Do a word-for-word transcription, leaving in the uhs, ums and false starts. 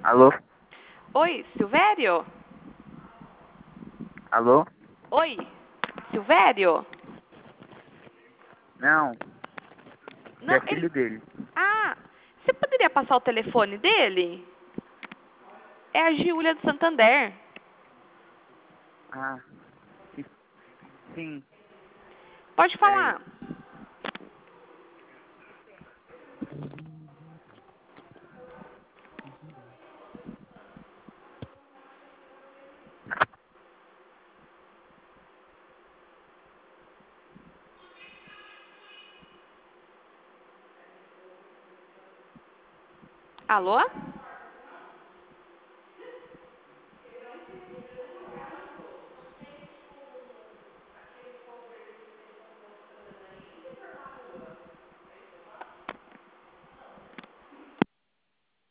Alô? Oi, Silvério? Alô? Oi, Silvério? Não, você Não, é ele... filho dele. Ah, você poderia passar o telefone dele? É a Giulia do Santander. Ah, sim. sim. Pode Peraí. falar. Alô?